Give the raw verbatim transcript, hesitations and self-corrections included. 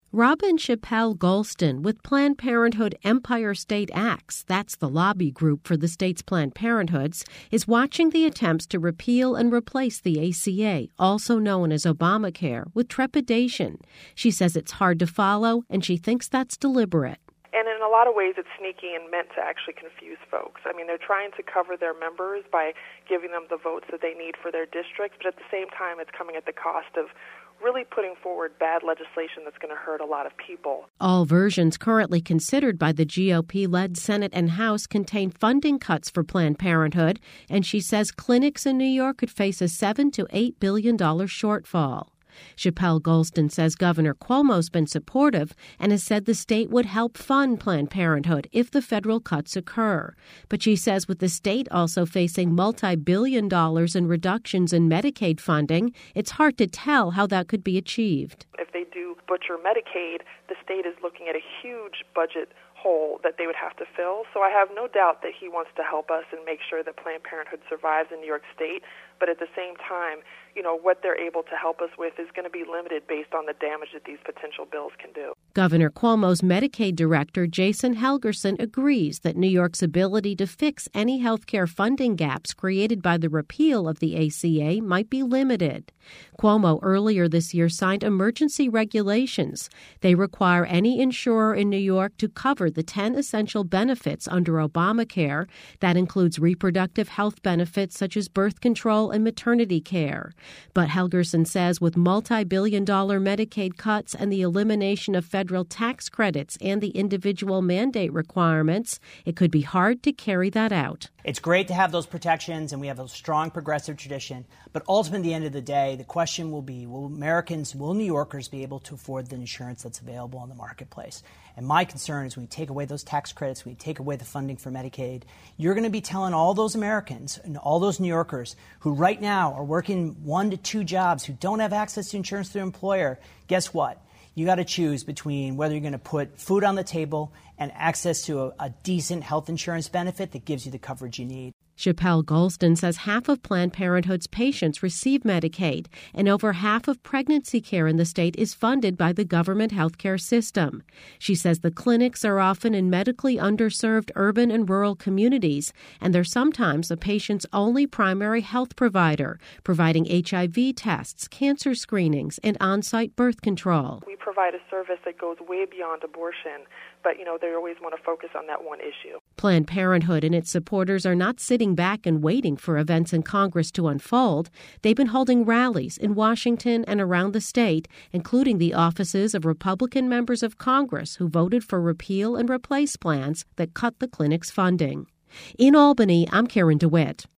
Robin Chappell Golston with Planned Parenthood Empire State Acts, that's the lobby group for the state's Planned Parenthoods, is watching the attempts to repeal and replace the A C A, also known as Obamacare, with trepidation. She says it's hard to follow, and she thinks that's deliberate. And in a lot of ways, it's sneaky and meant to actually confuse folks. I mean, they're trying to cover their members by giving them the votes that they need for their district, but at the same time, it's coming at the cost of really putting forward bad legislation that's going to hurt a lot of people. All versions currently considered by the G O P-led Senate and House contain funding cuts for Planned Parenthood, and she says clinics in New York could face a seven to eight billion dollars shortfall. Chappell Golston says Governor Cuomo's been supportive and has said the state would help fund Planned Parenthood if the federal cuts occur. But she says with the state also facing multi-billion dollars in reductions in Medicaid funding, it's hard to tell how that could be achieved. If they do butcher Medicaid, the state is looking at a huge budget hole that they would have to fill. So I have no doubt that he wants to help us and make sure that Planned Parenthood survives in New York State. But at the same time, you know, what they're able to help us with is going to be limited based on the damage that these potential bills can do. Governor Cuomo's Medicaid director, Jason Helgerson, agrees that New York's ability to fix any health care funding gaps created by the repeal of the A C A might be limited. Cuomo earlier this year signed emergency regulations. They require any insurer in New York to cover the ten essential benefits under Obamacare. That includes reproductive health benefits such as birth control and maternity care. But Helgerson says with multi-billion dollar Medicaid cuts and the elimination of federal tax credits and the individual mandate requirements, it could be hard to carry that out. It's great to have those protections, and we have a strong progressive tradition. But ultimately, at the end of the day, the question will be, will Americans, will New Yorkers be able to afford the insurance that's available in the marketplace? And my concern is when we take away those tax credits, when we take away the funding for Medicaid, you're going to be telling all those Americans and all those New Yorkers who right now are working one to two jobs, who don't have access to insurance through their employer, guess what? You got to choose between whether you're going to put food on the table and access to a, a decent health insurance benefit that gives you the coverage you need. Chappell Golston says half of Planned Parenthood's patients receive Medicaid, and over half of pregnancy care in the state is funded by the government health care system. She says the clinics are often in medically underserved urban and rural communities, and they're sometimes a patient's only primary health provider, providing H I V tests, cancer screenings, and on-site birth control. We provide a service that goes way beyond abortion, but, you know, they always want to focus on that one issue. Planned Parenthood and its supporters are not sitting back and waiting for events in Congress to unfold. They've been holding rallies in Washington and around the state, including the offices of Republican members of Congress who voted for repeal and replace plans that cut the clinic's funding. In Albany, I'm Karen DeWitt.